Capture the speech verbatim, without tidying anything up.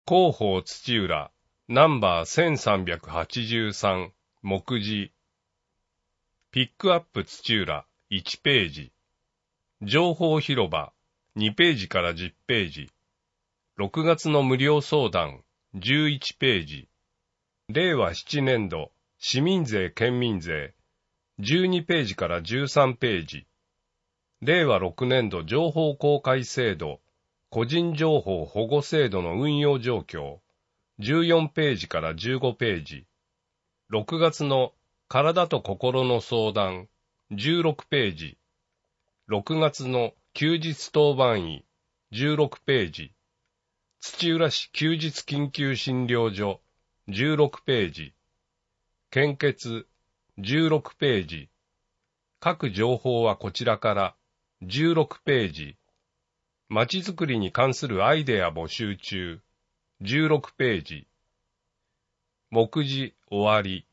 広報土浦、ナンバーせんさんびゃくはちじゅうさん、目次。ピックアップ土浦、いちページ。情報広場、にページからじゅっページ。ろくがつの無料相談、じゅういちページ。れいわななねんど、市民税県民税、じゅうにページからじゅうさんページ。れいわろくねんど情報公開制度、個人情報保護制度の運用状況、じゅうよんページからじゅうごページ。ろくがつの体と心の相談、じゅうろくページ。ろくがつの休日当番医、じゅうろくページ。土浦市休日緊急診療所、じゅうろくページ。献血、じゅうろくページ。各情報はこちらから、じゅうろくページ。まちづくりに関するアイデア募集中、じゅうろくページ。目次終わり。